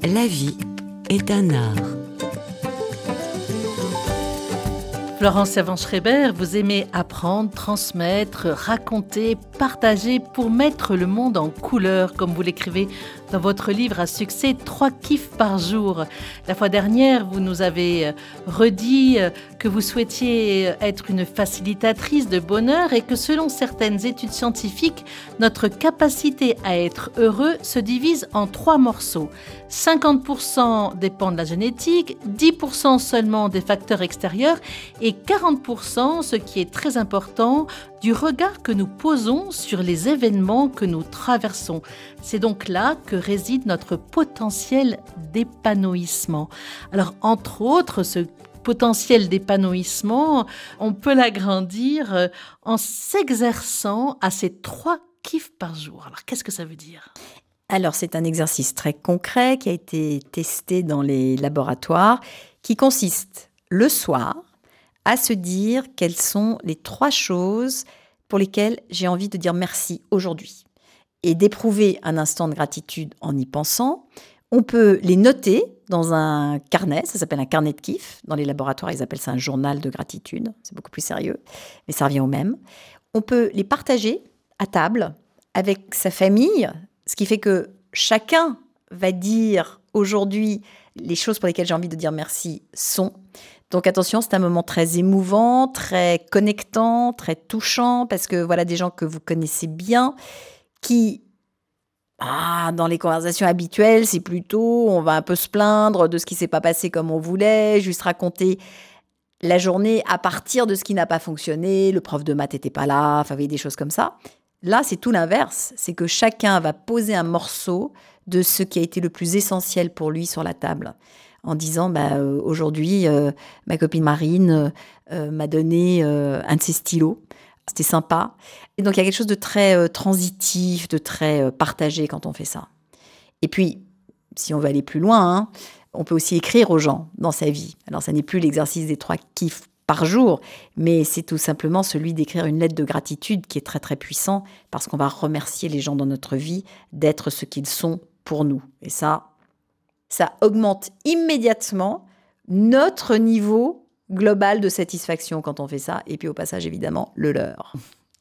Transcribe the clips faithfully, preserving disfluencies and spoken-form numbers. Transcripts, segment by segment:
La vie est un art. Florence Servan-Schreiber, vous aimez apprendre, transmettre, raconter, partager pour mettre le monde en couleur, comme vous l'écrivez dans votre livre à succès « Trois kiffs par jour ». La fois dernière, vous nous avez redit que vous souhaitiez être une facilitatrice de bonheur et que selon certaines études scientifiques, notre capacité à être heureux se divise en trois morceaux. cinquante pour cent dépend de la génétique, dix pour cent seulement des facteurs extérieurs et quarante pour cent, ce qui est très important, du regard que nous posons sur les événements que nous traversons. C'est donc là que réside notre potentiel d'épanouissement. Alors, entre autres, ce potentiel d'épanouissement, on peut l'agrandir en s'exerçant à ces trois kiffs par jour. Alors, qu'est-ce que ça veut dire ? Alors, c'est un exercice très concret qui a été testé dans les laboratoires, qui consiste le soir à se dire quelles sont les trois choses pour lesquelles j'ai envie de dire merci aujourd'hui et d'éprouver un instant de gratitude en y pensant. On peut les noter dans un carnet, ça s'appelle un carnet de kiff. Dans les laboratoires, ils appellent ça un journal de gratitude. C'est beaucoup plus sérieux, mais ça revient au même. On peut les partager à table avec sa famille, ce qui fait que chacun va dire aujourd'hui les choses pour lesquelles j'ai envie de dire merci sont. Donc attention, c'est un moment très émouvant, très connectant, très touchant, parce que voilà des gens que vous connaissez bien, qui, ah, dans les conversations habituelles, c'est plutôt, on va un peu se plaindre de ce qui ne s'est pas passé comme on voulait, juste raconter la journée à partir de ce qui n'a pas fonctionné, le prof de maths n'était pas là, enfin, vous voyez, des choses comme ça. Là, c'est tout l'inverse, c'est que chacun va poser un morceau de ce qui a été le plus essentiel pour lui sur la table, en disant bah, euh, aujourd'hui, euh, ma copine Marine euh, m'a donné euh, un de ses stylos. C'était sympa. Et donc, il y a quelque chose de très euh, transitif, de très euh, partagé quand on fait ça. Et puis, si on veut aller plus loin, hein, on peut aussi écrire aux gens dans sa vie. Alors, ça n'est plus l'exercice des trois kiffs par jour, mais c'est tout simplement celui d'écrire une lettre de gratitude qui est très, très puissant parce qu'on va remercier les gens dans notre vie d'être ce qu'ils sont pour nous. Et ça, ça augmente immédiatement notre niveau global de satisfaction quand on fait ça. Et puis au passage, évidemment, le leur.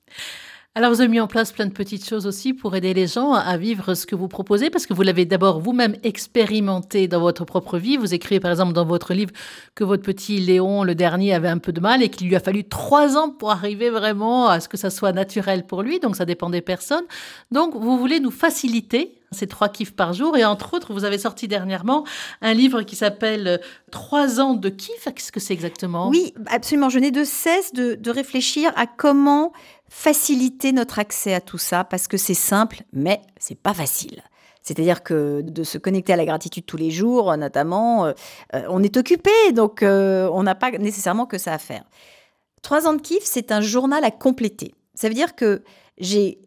Alors, vous avez mis en place plein de petites choses aussi pour aider les gens à vivre ce que vous proposez, parce que vous l'avez d'abord vous-même expérimenté dans votre propre vie. Vous écrivez par exemple dans votre livre que votre petit Léon, le dernier, avait un peu de mal et qu'il lui a fallu trois ans pour arriver vraiment à ce que ça soit naturel pour lui. Donc, ça dépend des personnes. Donc, vous voulez nous faciliter ces trois kiffs par jour. Et entre autres, vous avez sorti dernièrement un livre qui s'appelle « Trois ans de kiff ». Qu'est-ce que c'est exactement ? Oui, absolument. Je n'ai de cesse de, de réfléchir à comment faciliter notre accès à tout ça, parce que c'est simple, mais c'est pas facile. C'est-à-dire que de se connecter à la gratitude tous les jours, notamment, euh, on est occupé, donc euh, on n'a pas nécessairement que ça à faire. Trois ans de kiff, c'est un journal à compléter. Ça veut dire que j'ai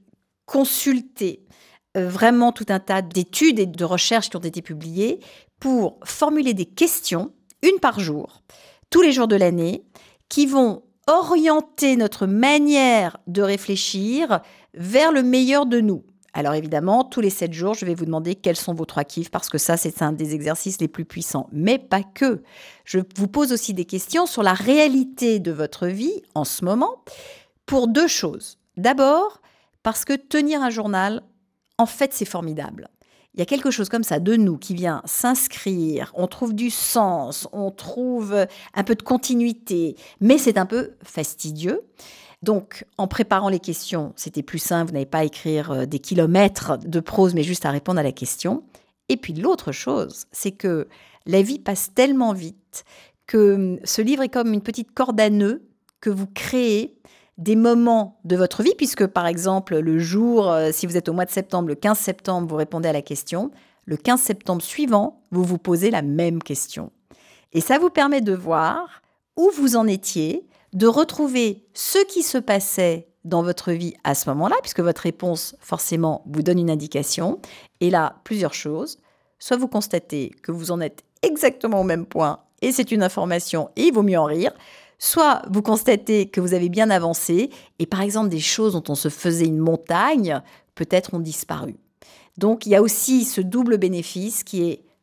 consulté vraiment tout un tas d'études et de recherches qui ont été publiées pour formuler des questions, une par jour, tous les jours de l'année, qui vont orienter notre manière de réfléchir vers le meilleur de nous. Alors évidemment, tous les sept jours, je vais vous demander quels sont vos trois kiffs, parce que ça, c'est un des exercices les plus puissants. Mais pas que. Je vous pose aussi des questions sur la réalité de votre vie en ce moment, pour deux choses. D'abord, parce que tenir un journal, en fait, c'est formidable. Il y a quelque chose comme ça de nous qui vient s'inscrire, on trouve du sens, on trouve un peu de continuité, mais c'est un peu fastidieux. Donc, en préparant les questions, c'était plus simple, vous n'avez pas à écrire des kilomètres de prose, mais juste à répondre à la question. Et puis l'autre chose, c'est que la vie passe tellement vite que ce livre est comme une petite corde à nœuds que vous créez des moments de votre vie, puisque par exemple, le jour, euh, si vous êtes au mois de septembre, le quinze septembre, vous répondez à la question. Le quinze septembre suivant, vous vous posez la même question. Et ça vous permet de voir où vous en étiez, de retrouver ce qui se passait dans votre vie à ce moment-là, puisque votre réponse, forcément, vous donne une indication. Et là, plusieurs choses. Soit vous constatez que vous en êtes exactement au même point, et c'est une information, et il vaut mieux en rire. Soit vous constatez que vous avez bien avancé et par exemple des choses dont on se faisait une montagne, peut-être ont disparu. Donc il y a aussi ce double bénéfice qui est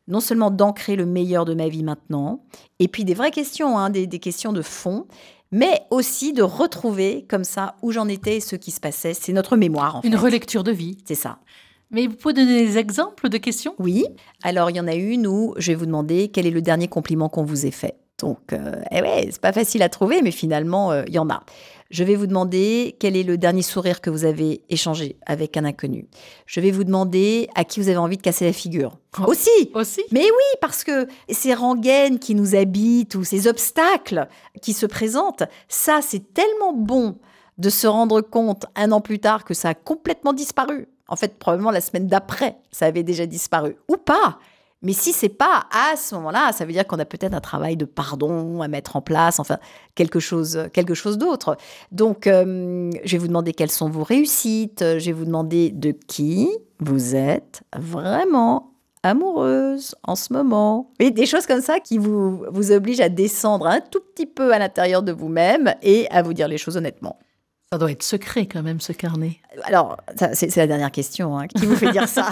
non seulement d'ancrer le meilleur de ma vie maintenant, et puis des vraies questions, hein, des, des questions de fond, mais aussi de retrouver comme ça où j'en étais et ce qui se passait. C'est notre mémoire, en fait. Une relecture de vie. C'est ça. Mais vous pouvez donner des exemples de questions ? Oui. Alors, il y en a une où je vais vous demander quel est le dernier compliment qu'on vous ait fait. Donc, euh, eh ouais, c'est pas facile à trouver, mais finalement, euh, il y en a. Je vais vous demander quel est le dernier sourire que vous avez échangé avec un inconnu. Je vais vous demander à qui vous avez envie de casser la figure. Oh. Aussi. Aussi. Mais oui, parce que ces rengaines qui nous habitent ou ces obstacles qui se présentent, ça, c'est tellement bon de se rendre compte un an plus tard que ça a complètement disparu. En fait, probablement la semaine d'après, ça avait déjà disparu. Ou pas. Mais si c'est pas à ce moment-là, ça veut dire qu'on a peut-être un travail de pardon à mettre en place, enfin, quelque chose, quelque chose d'autre. Donc, euh, je vais vous demander quelles sont vos réussites. Je vais vous demander de qui vous êtes vraiment amoureuse en ce moment. Et des choses comme ça qui vous, vous obligent à descendre un tout petit peu à l'intérieur de vous-même et à vous dire les choses honnêtement. Ça doit être secret quand même, ce carnet. Alors, ça, c'est, c'est la dernière question. Hein. Qui vous fait dire ça ?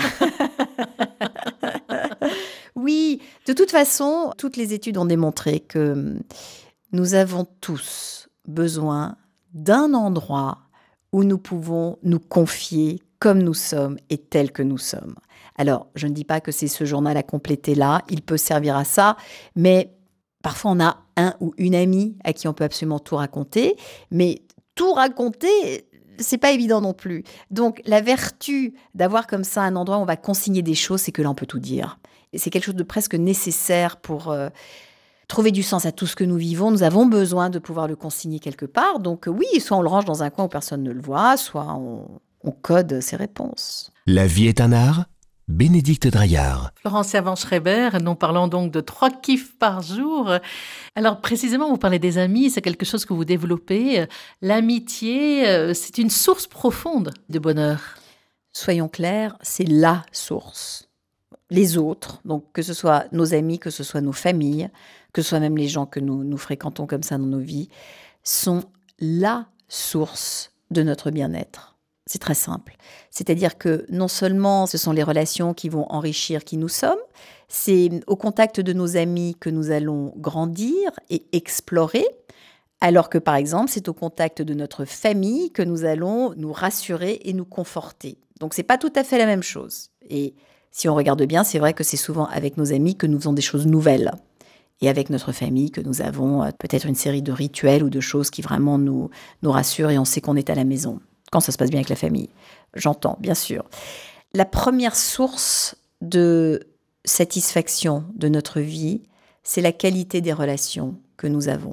Oui, de toute façon, toutes les études ont démontré que nous avons tous besoin d'un endroit où nous pouvons nous confier comme nous sommes et tels que nous sommes. Alors, je ne dis pas que c'est ce journal à compléter là, il peut servir à ça, mais parfois on a un ou une amie à qui on peut absolument tout raconter, mais tout raconter, c'est pas évident non plus. Donc, la vertu d'avoir comme ça un endroit où on va consigner des choses, c'est que là, on peut tout dire. Et c'est quelque chose de presque nécessaire pour euh, trouver du sens à tout ce que nous vivons. Nous avons besoin de pouvoir le consigner quelque part. Donc, oui, soit on le range dans un coin où personne ne le voit, soit on, on code ses réponses. La vie est un art. Bénédicte Draillard. Florence Servan-Schreiber, nous parlons donc de trois kiffs par jour. Alors précisément, vous parlez des amis, c'est quelque chose que vous développez. L'amitié, c'est une source profonde de bonheur. Soyons clairs, c'est la source. Les autres, donc que ce soit nos amis, que ce soit nos familles, que ce soit même les gens que nous, nous fréquentons comme ça dans nos vies, sont la source de notre bien-être. C'est très simple. C'est-à-dire que non seulement ce sont les relations qui vont enrichir qui nous sommes, c'est au contact de nos amis que nous allons grandir et explorer, alors que par exemple, c'est au contact de notre famille que nous allons nous rassurer et nous conforter. Donc, c'est pas tout à fait la même chose. Et si on regarde bien, c'est vrai que c'est souvent avec nos amis que nous faisons des choses nouvelles. Et avec notre famille, que nous avons peut-être une série de rituels ou de choses qui vraiment nous, nous rassurent et on sait qu'on est à la maison. Quand ça se passe bien avec la famille, j'entends, bien sûr. La première source de satisfaction de notre vie, c'est la qualité des relations que nous avons.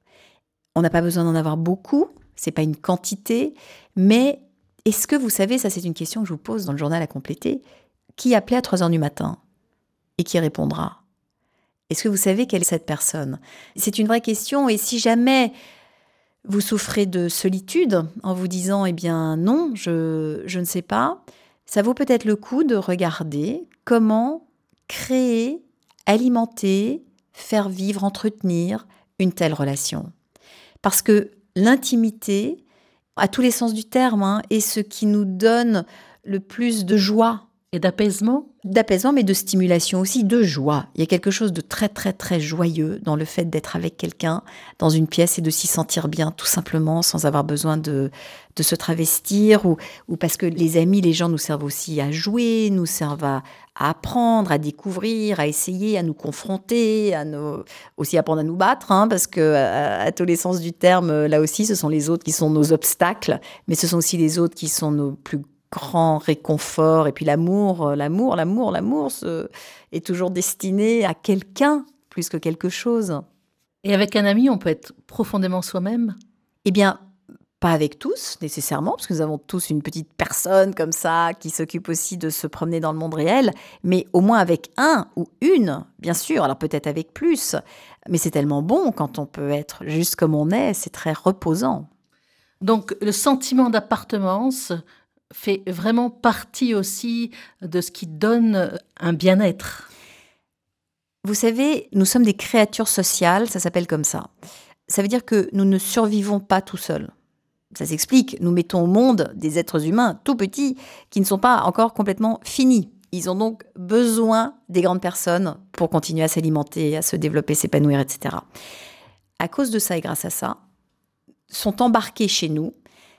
On n'a pas besoin d'en avoir beaucoup, c'est pas une quantité, mais est-ce que vous savez, ça c'est une question que je vous pose dans le journal à compléter, qui appelait à trois heures du matin et qui répondra ? Est-ce que vous savez quelle est cette personne ? C'est une vraie question et si jamais vous souffrez de solitude en vous disant « Eh bien non, je, je ne sais pas », ça vaut peut-être le coup de regarder comment créer, alimenter, faire vivre, entretenir une telle relation. Parce que l'intimité, à tous les sens du terme, hein, est ce qui nous donne le plus de joie. Et d'apaisement ? D'apaisement, mais de stimulation aussi, de joie. Il y a quelque chose de très, très, très joyeux dans le fait d'être avec quelqu'un dans une pièce et de s'y sentir bien, tout simplement, sans avoir besoin de, de se travestir ou, ou parce que les amis, les gens nous servent aussi à jouer, nous servent à, à apprendre, à découvrir, à essayer, à nous confronter, à nous, aussi apprendre à nous battre, hein, parce que à, à tous les sens du terme, là aussi, ce sont les autres qui sont nos obstacles, mais ce sont aussi les autres qui sont nos plus grand réconfort. Et puis l'amour, l'amour, l'amour, l'amour ce, est toujours destiné à quelqu'un plus que quelque chose. Et avec un ami, on peut être profondément soi-même ? Eh bien, pas avec tous, nécessairement, parce que nous avons tous une petite personne comme ça qui s'occupe aussi de se promener dans le monde réel, mais au moins avec un ou une, bien sûr, alors peut-être avec plus. Mais c'est tellement bon quand on peut être juste comme on est, c'est très reposant. Donc, le sentiment d'appartenance fait vraiment partie aussi de ce qui donne un bien-être. Vous savez, nous sommes des créatures sociales, ça s'appelle comme ça. Ça veut dire que nous ne survivons pas tout seuls. Ça s'explique, nous mettons au monde des êtres humains tout petits qui ne sont pas encore complètement finis. Ils ont donc besoin des grandes personnes pour continuer à s'alimenter, à se développer, s'épanouir, et cetera. À cause de ça et grâce à ça, sont embarqués chez nous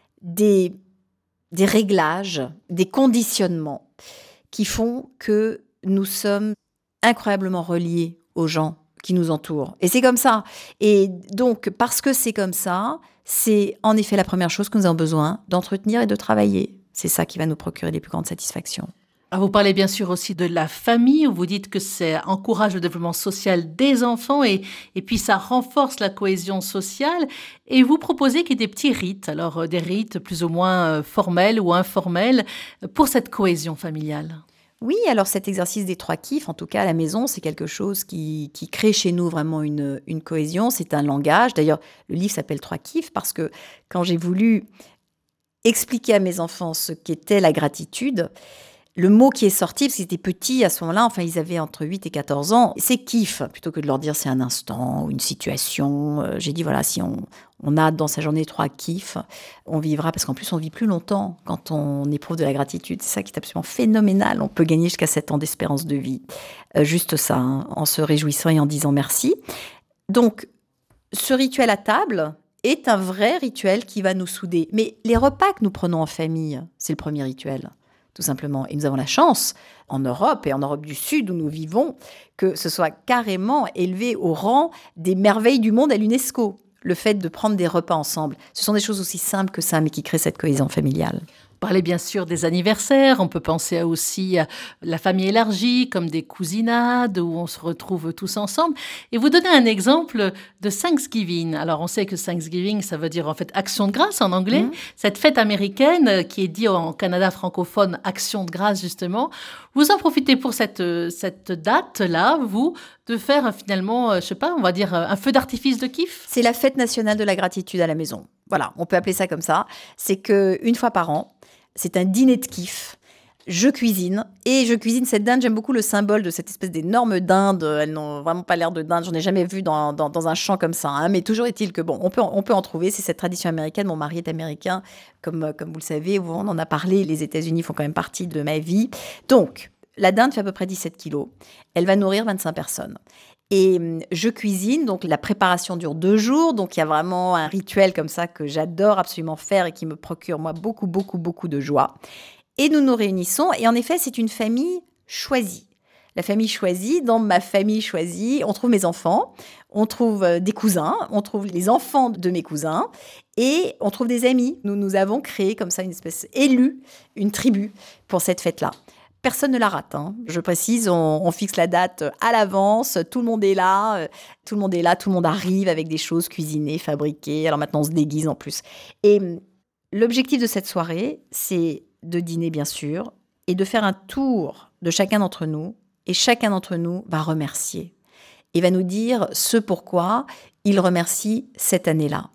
des, des réglages, des conditionnements qui font que nous sommes incroyablement reliés aux gens qui nous entourent. Et c'est comme ça. Et donc, parce que c'est comme ça, c'est en effet la première chose que nous avons besoin d'entretenir et de travailler. C'est ça qui va nous procurer les plus grandes satisfactions. Alors, vous parlez bien sûr aussi de la famille, où vous dites que ça encourage le développement social des enfants et, et puis ça renforce la cohésion sociale. Et vous proposez qu'il y ait des petits rites, alors euh, des rites plus ou moins euh, formels ou informels pour cette cohésion familiale. Oui, alors cet exercice des trois kiffs, en tout cas à la maison, c'est quelque chose qui, qui crée chez nous vraiment une, une cohésion. C'est un langage. D'ailleurs, le livre s'appelle Trois kiffs parce que quand j'ai voulu expliquer à mes enfants ce qu'était la gratitude, le mot qui est sorti, parce qu'ils étaient petits à ce moment-là, enfin ils avaient entre huit et quatorze ans, c'est kiff, plutôt que de leur dire c'est un instant ou une situation. Euh, j'ai dit voilà, si on, on a dans sa journée trois kiffs, on vivra, parce qu'en plus on vit plus longtemps quand on éprouve de la gratitude. C'est ça qui est absolument phénoménal. On peut gagner jusqu'à sept ans d'espérance de vie. Euh, juste ça, hein, en se réjouissant et en disant merci. Donc, ce rituel à table est un vrai rituel qui va nous souder. Mais les repas que nous prenons en famille, c'est le premier rituel. Tout simplement. Et nous avons la chance, en Europe et en Europe du Sud où nous vivons, que ce soit carrément élevé au rang des merveilles du monde à l'UNESCO. Le fait de prendre des repas ensemble, ce sont des choses aussi simples que ça, mais qui créent cette cohésion familiale. Vous parlez bien sûr des anniversaires, on peut penser aussi à la famille élargie, comme des cousinades où on se retrouve tous ensemble. Et vous donnez un exemple de Thanksgiving. Alors on sait que Thanksgiving, ça veut dire en fait action de grâce en anglais. Mmh. Cette fête américaine qui est dit en Canada francophone action de grâce justement. Vous en profitez pour cette, cette date-là, vous, de faire finalement, je sais pas, on va dire un feu d'artifice de kiff. C'est la fête nationale de la gratitude à la maison. Voilà, on peut appeler ça comme ça. C'est qu'une fois par an, c'est un dîner de kiff. Je cuisine et je cuisine cette dinde. J'aime beaucoup le symbole de cette espèce d'énorme dinde. Elles n'ont vraiment pas l'air de dinde. J'en ai jamais vu dans, dans, dans un champ comme ça. Hein. Mais toujours est-il que bon, on peut, on peut en trouver. C'est cette tradition américaine. Mon mari est américain, comme, comme vous le savez. On en a parlé. Les États-Unis font quand même partie de ma vie. Donc, la dinde fait à peu près dix-sept kilos. Elle va nourrir vingt-cinq personnes. Et je cuisine, donc la préparation dure deux jours, donc il y a vraiment un rituel comme ça que j'adore absolument faire et qui me procure moi beaucoup, beaucoup, beaucoup de joie. Et nous nous réunissons, et en effet, c'est une famille choisie. La famille choisie, dans ma famille choisie, on trouve mes enfants, on trouve des cousins, on trouve les enfants de mes cousins, et on trouve des amis. Nous, nous avons créé comme ça une espèce élue, une tribu pour cette fête-là. Personne ne la rate, hein. Je précise, on, on fixe la date à l'avance, tout le monde est là, euh, tout le monde est là, tout le monde arrive avec des choses cuisinées, fabriquées. Alors maintenant, on se déguise en plus. Et l'objectif de cette soirée, c'est de dîner, bien sûr, et de faire un tour de chacun d'entre nous. Et chacun d'entre nous va remercier. Et va nous dire ce pourquoi il remercie cette année-là.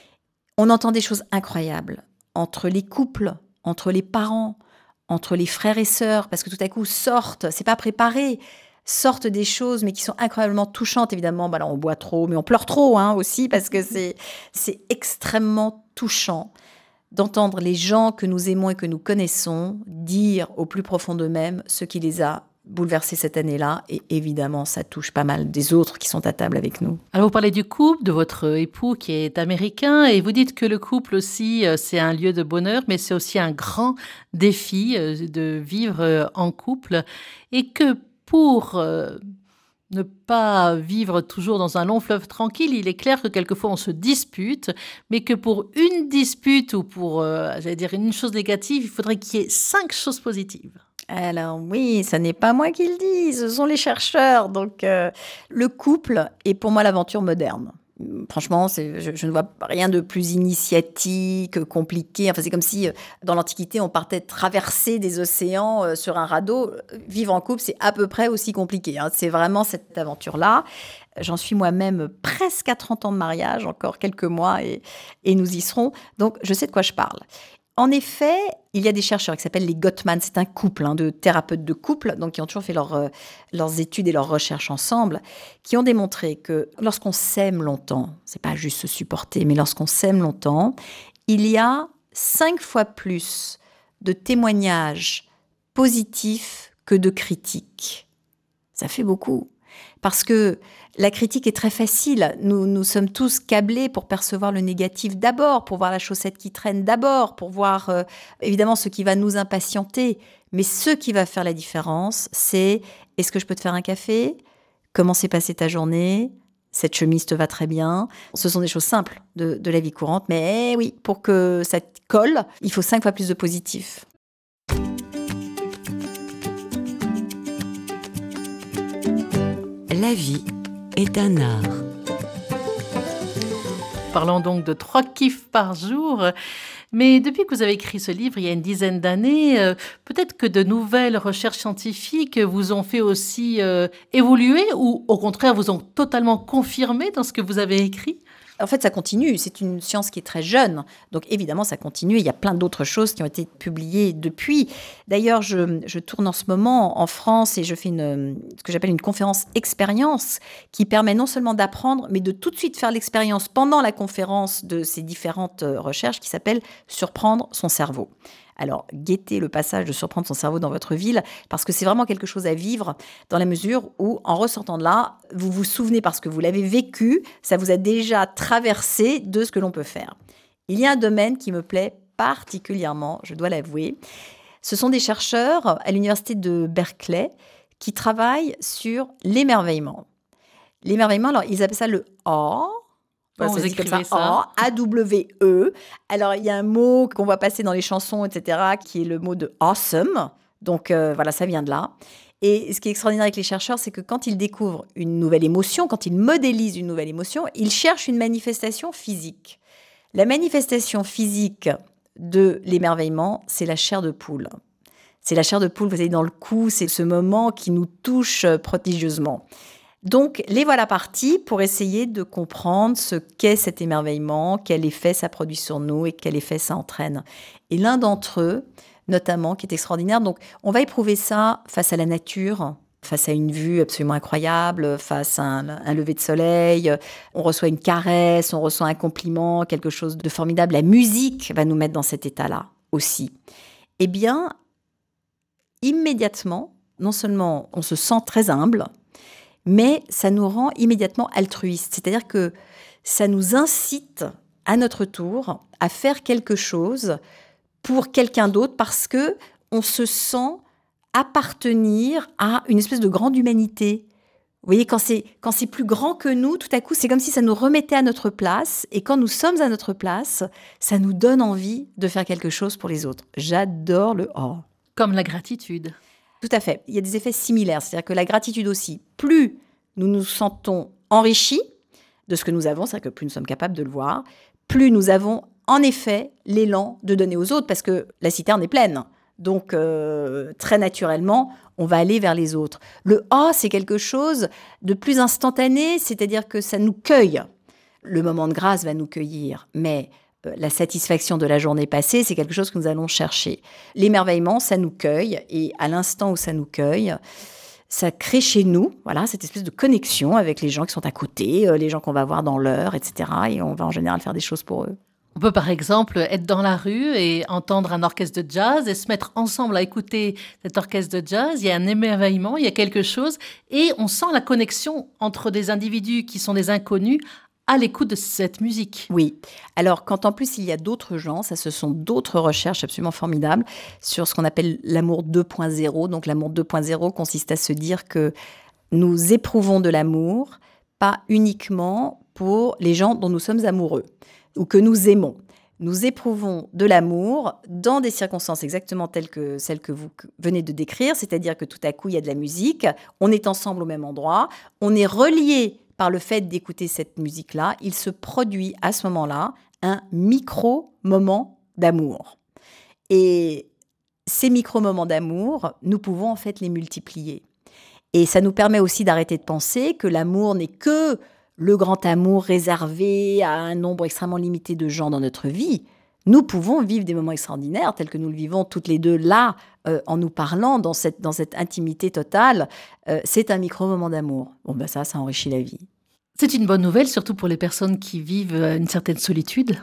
On entend des choses incroyables entre les couples, entre les parents, entre les frères et sœurs, parce que tout à coup sortent, c'est pas préparé, sortent des choses, mais qui sont incroyablement touchantes, évidemment. Bah là, on boit trop, mais on pleure trop hein, aussi, parce que c'est, c'est extrêmement touchant d'entendre les gens que nous aimons et que nous connaissons dire au plus profond d'eux-mêmes ce qui les a bouleversés cette année-là. Et évidemment, ça touche pas mal des autres qui sont à table avec nous. Alors, vous parlez du couple, de votre époux qui est américain, et vous dites que le couple aussi, c'est un lieu de bonheur, mais c'est aussi un grand défi de vivre en couple. Et que pour euh, ne pas vivre toujours dans un long fleuve tranquille, il est clair que quelquefois on se dispute, mais que pour une dispute ou pour, euh, j'allais dire, une chose négative, il faudrait qu'il y ait cinq choses positives. Alors oui, ce n'est pas moi qui le dis, ce sont les chercheurs. Donc euh, le couple est pour moi l'aventure moderne. Franchement, c'est, je, je ne vois rien de plus initiatique, compliqué. Enfin, c'est comme si, dans l'Antiquité, on partait traverser des océans euh, sur un radeau. Vivre en couple, c'est à peu près aussi compliqué. Hein. C'est vraiment cette aventure-là. J'en suis moi-même presque à trente ans de mariage, encore quelques mois, et, et nous y serons. Donc, je sais de quoi je parle. En effet, il y a des chercheurs qui s'appellent les Gottman. C'est un couple hein, de thérapeutes de couple, donc qui ont toujours fait leur, euh, leurs études et leurs recherches ensemble, qui ont démontré que lorsqu'on s'aime longtemps, c'est pas juste se supporter, mais lorsqu'on s'aime longtemps, il y a cinq fois plus de témoignages positifs que de critique. Ça fait beaucoup. Parce que la critique est très facile. Nous, nous sommes tous câblés pour percevoir le négatif d'abord, pour voir la chaussette qui traîne d'abord, pour voir euh, évidemment ce qui va nous impatienter. Mais ce qui va faire la différence, c'est est-ce que je peux te faire un café ? Comment s'est passée ta journée ? Cette chemise te va très bien. Ce sont des choses simples de, de la vie courante. Mais eh oui, pour que ça te colle, il faut cinq fois plus de positif. La vie est un art. Parlons donc de trois kiffs par jour. Mais depuis que vous avez écrit ce livre, il y a une dizaine d'années, euh, peut-être que de nouvelles recherches scientifiques vous ont fait aussi euh, évoluer ou au contraire vous ont totalement confirmé dans ce que vous avez écrit ? En fait, ça continue. C'est une science qui est très jeune. Donc, évidemment, ça continue. Il y a plein d'autres choses qui ont été publiées depuis. D'ailleurs, je, je tourne en ce moment en France et je fais une, ce que j'appelle une conférence expérience qui permet non seulement d'apprendre, mais de tout de suite faire l'expérience pendant la conférence de ces différentes recherches qui s'appelle « Surprendre son cerveau ». Alors, guettez le passage de surprendre son cerveau dans votre ville, parce que c'est vraiment quelque chose à vivre dans la mesure où, en ressortant de là, vous vous souvenez, parce que vous l'avez vécu, ça vous a déjà traversé de ce que l'on peut faire. Il y a un domaine qui me plaît particulièrement, je dois l'avouer. Ce sont des chercheurs à l'université de Berkeley qui travaillent sur l'émerveillement. L'émerveillement, alors, ils appellent ça le « A ». Voilà, vous écrivez ça. A W E. Alors, il y a un mot qu'on voit passer dans les chansons, et cetera, qui est le mot de awesome. Donc, euh, voilà, ça vient de là. Et ce qui est extraordinaire avec les chercheurs, c'est que quand ils découvrent une nouvelle émotion, quand ils modélisent une nouvelle émotion, ils cherchent une manifestation physique. La manifestation physique de l'émerveillement, c'est la chair de poule. C'est la chair de poule, vous savez, dans le cou, c'est ce moment qui nous touche prodigieusement. Donc, les voilà partis pour essayer de comprendre ce qu'est cet émerveillement, quel effet ça produit sur nous et quel effet ça entraîne. Et l'un d'entre eux, notamment, qui est extraordinaire, donc on va éprouver ça face à la nature, face à une vue absolument incroyable, face à un, un lever de soleil, on reçoit une caresse, on reçoit un compliment, quelque chose de formidable. La musique va nous mettre dans cet état-là aussi. Eh bien, immédiatement, non seulement on se sent très humble, mais ça nous rend immédiatement altruistes. C'est-à-dire que ça nous incite, à notre tour, à faire quelque chose pour quelqu'un d'autre parce qu'on se sent appartenir à une espèce de grande humanité. Vous voyez, quand c'est, quand c'est plus grand que nous, tout à coup, c'est comme si ça nous remettait à notre place. Et quand nous sommes à notre place, ça nous donne envie de faire quelque chose pour les autres. J'adore le « oh ». Comme la gratitude. Tout à fait. Il y a des effets similaires. C'est-à-dire que la gratitude aussi, plus nous nous sentons enrichis de ce que nous avons, c'est-à-dire que plus nous sommes capables de le voir, plus nous avons en effet l'élan de donner aux autres parce que la citerne est pleine. Donc, euh, très naturellement, on va aller vers les autres. Le « ah », c'est quelque chose de plus instantané, c'est-à-dire que ça nous cueille. Le moment de grâce va nous cueillir, mais la satisfaction de la journée passée, c'est quelque chose que nous allons chercher. L'émerveillement, ça nous cueille, et à l'instant où ça nous cueille, ça crée chez nous, voilà, cette espèce de connexion avec les gens qui sont à côté, euh, les gens qu'on va voir dans l'heure, et cetera. Et on va en général faire des choses pour eux. On peut par exemple être dans la rue et entendre un orchestre de jazz et se mettre ensemble à écouter cet orchestre de jazz. Il y a un émerveillement, il y a quelque chose, et on sent la connexion entre des individus qui sont des inconnus à l'écoute de cette musique. Oui. Alors, quand en plus il y a d'autres gens, ça, ce sont d'autres recherches absolument formidables sur ce qu'on appelle l'amour deux point zéro. Donc, l'amour deux point zéro consiste à se dire que nous éprouvons de l'amour, pas uniquement pour les gens dont nous sommes amoureux ou que nous aimons. Nous éprouvons de l'amour dans des circonstances exactement telles que celles que vous venez de décrire, c'est-à-dire que tout à coup, il y a de la musique, on est ensemble au même endroit, on est reliés par le fait d'écouter cette musique-là, il se produit à ce moment-là un micro-moment d'amour. Et ces micro-moments d'amour, nous pouvons en fait les multiplier. Et ça nous permet aussi d'arrêter de penser que l'amour n'est que le grand amour réservé à un nombre extrêmement limité de gens dans notre vie. Nous pouvons vivre des moments extraordinaires tels que nous le vivons toutes les deux là, euh, en nous parlant, dans cette, dans cette intimité totale. Euh, c'est un micro-moment d'amour. Bon, ben ça, ça enrichit la vie. C'est une bonne nouvelle, surtout pour les personnes qui vivent une certaine solitude.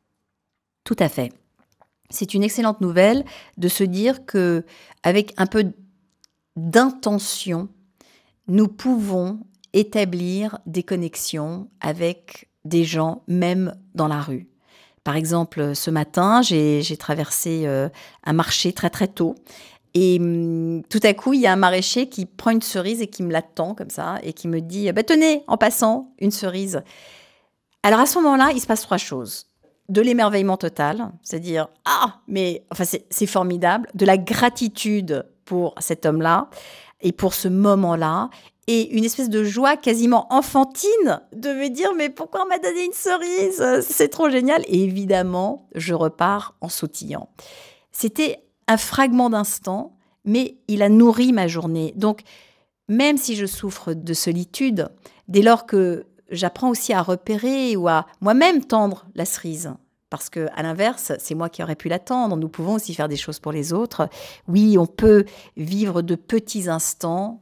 Tout à fait. C'est une excellente nouvelle de se dire qu'avec un peu d'intention, nous pouvons établir des connexions avec des gens, même dans la rue. Par exemple, ce matin, j'ai, j'ai traversé euh, un marché très très tôt et hum, tout à coup, il y a un maraîcher qui prend une cerise et qui me la tend comme ça et qui me dit bah, « Tenez, en passant, une cerise ». Alors à ce moment-là, il se passe trois choses. De l'émerveillement total, c'est-à-dire « Ah, mais enfin, c'est, c'est formidable », de la gratitude pour cet homme-là et pour ce moment-là, et une espèce de joie quasiment enfantine de me dire « Mais pourquoi on m'a donné une cerise ? C'est trop génial !» Et évidemment, je repars en sautillant. C'était un fragment d'instant, mais il a nourri ma journée. Donc, même si je souffre de solitude, dès lors que j'apprends aussi à repérer ou à moi-même tendre la cerise, parce qu'à l'inverse, c'est moi qui aurais pu l'attendre. Nous pouvons aussi faire des choses pour les autres. Oui, on peut vivre de petits instants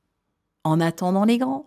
en attendant les grands.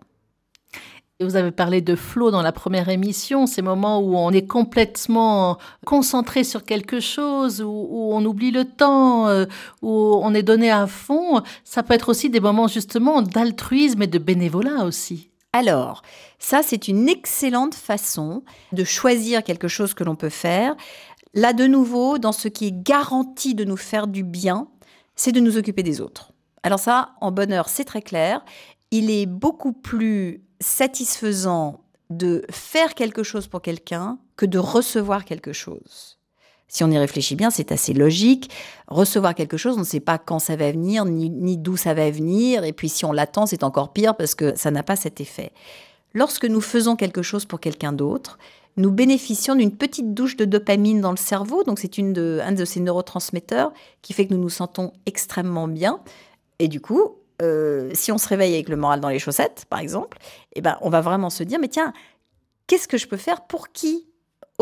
Et vous avez parlé de flow dans la première émission, ces moments où on est complètement concentré sur quelque chose, où, où on oublie le temps, euh, où on est donné à fond. Ça peut être aussi des moments justement d'altruisme et de bénévolat aussi. Alors, ça, c'est une excellente façon de choisir quelque chose que l'on peut faire. Là, de nouveau, dans ce qui est garanti de nous faire du bien, c'est de nous occuper des autres. Alors ça, en bonheur, c'est très clair. Il est beaucoup plus satisfaisant de faire quelque chose pour quelqu'un que de recevoir quelque chose. Si on y réfléchit bien, c'est assez logique. Recevoir quelque chose, on ne sait pas quand ça va venir, ni, ni d'où ça va venir. Et puis si on l'attend, c'est encore pire parce que ça n'a pas cet effet. Lorsque nous faisons quelque chose pour quelqu'un d'autre, nous bénéficions d'une petite douche de dopamine dans le cerveau. Donc c'est une de, un de ces neurotransmetteurs qui fait que nous nous sentons extrêmement bien. Et du coup, euh, si on se réveille avec le moral dans les chaussettes, par exemple, eh ben, on va vraiment se dire, mais tiens, qu'est-ce que je peux faire pour qui aujourd'hui ?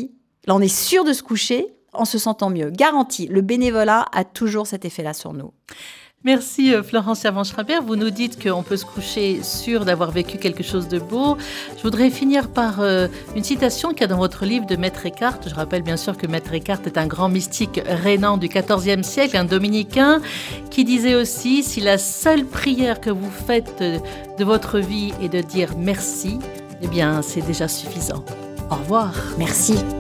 Là, on est sûr de se coucher en se sentant mieux. Garanti, le bénévolat a toujours cet effet-là sur nous. Merci Florence Servan-Schreiber. Vous nous dites qu'on peut se coucher sûr d'avoir vécu quelque chose de beau. Je voudrais finir par euh, une citation qu'il y a dans votre livre de Maître Eckhart. Je rappelle bien sûr que Maître Eckhart est un grand mystique rhénan du quatorzième siècle, un dominicain, qui disait aussi « Si la seule prière que vous faites de votre vie est de dire merci, eh bien c'est déjà suffisant. » Au revoir. Merci.